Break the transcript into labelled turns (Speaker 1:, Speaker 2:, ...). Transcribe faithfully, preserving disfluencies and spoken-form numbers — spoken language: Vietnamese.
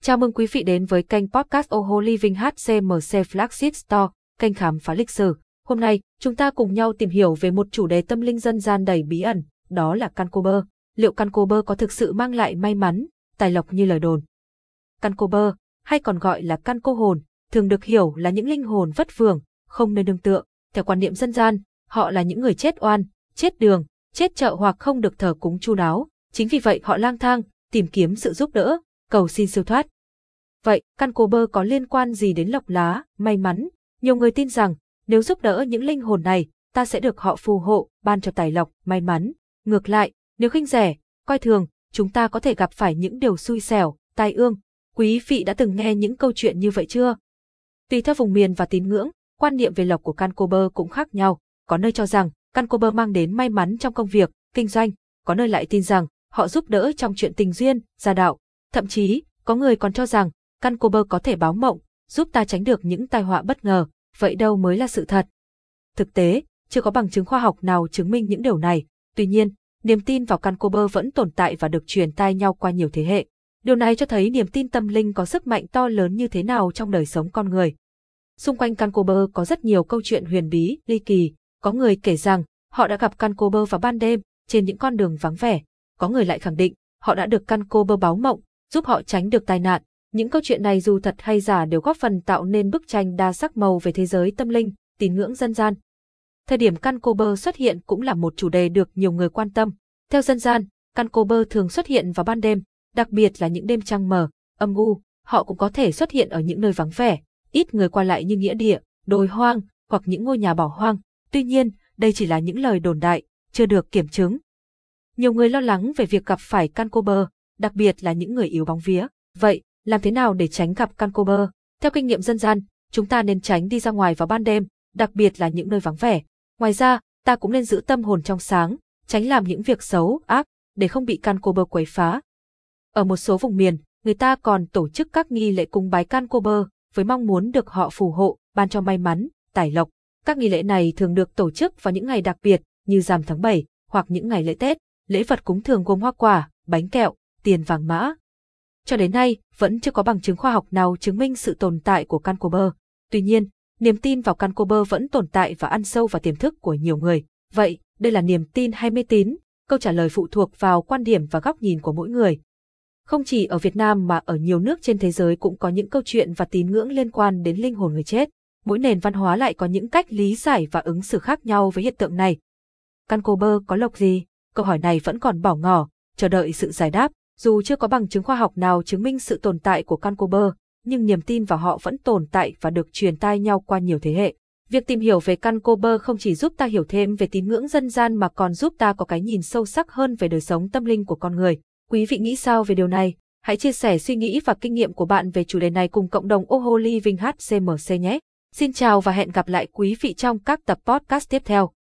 Speaker 1: Chào mừng quý vị đến với kênh podcast Oho Living hát xê em xê Flagship Store, kênh khám phá lịch sử. Hôm nay, chúng ta cùng nhau tìm hiểu về một chủ đề tâm linh dân gian đầy bí ẩn, đó là căn cô bơ. Liệu căn cô bơ có thực sự mang lại may mắn, tài lộc như lời đồn? Căn cô bơ, hay còn gọi là căn cô hồn, thường được hiểu là những linh hồn vất vưởng, không nơi nương tựa. Theo quan niệm dân gian, họ là những người chết oan, chết đường, chết chợ hoặc không được thờ cúng chu đáo. Chính vì vậy họ lang thang, tìm kiếm sự giúp đỡ, cầu xin siêu thoát. Vậy, căn cô bơ có liên quan gì đến lộc lá, may mắn? Nhiều người tin rằng, nếu giúp đỡ những linh hồn này, ta sẽ được họ phù hộ, ban cho tài lộc, may mắn. Ngược lại, nếu khinh rẻ, coi thường, chúng ta có thể gặp phải những điều xui xẻo, tai ương. Quý vị đã từng nghe những câu chuyện như vậy chưa? Tùy theo vùng miền và tín ngưỡng, quan niệm về lộc của căn cô bơ cũng khác nhau. Có nơi cho rằng, căn cô bơ mang đến may mắn trong công việc, kinh doanh. Có nơi lại tin rằng, họ giúp đỡ trong chuyện tình duyên, gia đạo. Thậm chí, có người còn cho rằng, căn cô bơ có thể báo mộng, giúp ta tránh được những tai họa bất ngờ. Vậy đâu mới là sự thật? Thực tế, chưa có bằng chứng khoa học nào chứng minh những điều này. Tuy nhiên, niềm tin vào căn cô bơ vẫn tồn tại và được truyền tai nhau qua nhiều thế hệ. Điều này cho thấy niềm tin tâm linh có sức mạnh to lớn như thế nào trong đời sống con người. Xung quanh căn cô bơ có rất nhiều câu chuyện huyền bí, ly kỳ. Có người kể rằng, họ đã gặp căn cô bơ vào ban đêm, trên những con đường vắng vẻ. Có người lại khẳng định, họ đã được căn cô bơ báo mộng, giúp họ tránh được tai nạn. Những câu chuyện này dù thật hay giả đều góp phần tạo nên bức tranh đa sắc màu về thế giới tâm linh, tín ngưỡng dân gian. Thời điểm căn cô bơ xuất hiện cũng là một chủ đề được nhiều người quan tâm. Theo dân gian, căn cô bơ thường xuất hiện vào ban đêm, đặc biệt là những đêm trăng mờ, âm u. Họ cũng có thể xuất hiện ở những nơi vắng vẻ, ít người qua lại như nghĩa địa, đồi hoang hoặc những ngôi nhà bỏ hoang. Tuy nhiên, đây chỉ là những lời đồn đại, chưa được kiểm chứng. Nhiều người lo lắng về việc gặp phải căn cô bơ, đặc biệt là những người yếu bóng vía. Vậy, làm thế nào để tránh gặp căn cô bơ? Theo kinh nghiệm dân gian, chúng ta nên tránh đi ra ngoài vào ban đêm, đặc biệt là những nơi vắng vẻ. Ngoài ra, ta cũng nên giữ tâm hồn trong sáng, tránh làm những việc xấu, ác, để không bị căn cô bơ quấy phá. Ở một số vùng miền, người ta còn tổ chức các nghi lễ cúng bái căn cô bơ, với mong muốn được họ phù hộ, ban cho may mắn, tài lộc. Các nghi lễ này thường được tổ chức vào những ngày đặc biệt, như rằm tháng bảy, hoặc những ngày lễ Tết. Lễ vật cúng thường gồm hoa quả, bánh kẹo, tiền vàng mã. Cho đến nay, vẫn chưa có bằng chứng khoa học nào chứng minh sự tồn tại của căn cô bơ. Tuy nhiên, niềm tin vào căn cô bơ vẫn tồn tại và ăn sâu vào tiềm thức của nhiều người. Vậy, đây là niềm tin hay mê tín? Câu trả lời phụ thuộc vào quan điểm và góc nhìn của mỗi người. Không chỉ ở Việt Nam mà ở nhiều nước trên thế giới cũng có những câu chuyện và tín ngưỡng liên quan đến linh hồn người chết. Mỗi nền văn hóa lại có những cách lý giải và ứng xử khác nhau với hiện tượng này. Căn cô bơ có lộc gì? Câu hỏi này vẫn còn bỏ ngỏ, chờ đợi sự giải đáp. Dù chưa có bằng chứng khoa học nào chứng minh sự tồn tại của căn cô bơ, nhưng niềm tin vào họ vẫn tồn tại và được truyền tai nhau qua nhiều thế hệ. Việc tìm hiểu về căn cô bơ không chỉ giúp ta hiểu thêm về tín ngưỡng dân gian mà còn giúp ta có cái nhìn sâu sắc hơn về đời sống tâm linh của con người. Quý vị nghĩ sao về điều này? Hãy chia sẻ suy nghĩ và kinh nghiệm của bạn về chủ đề này cùng cộng đồng Oho Living hát xê em xê nhé. Xin chào và hẹn gặp lại quý vị trong các tập podcast tiếp theo.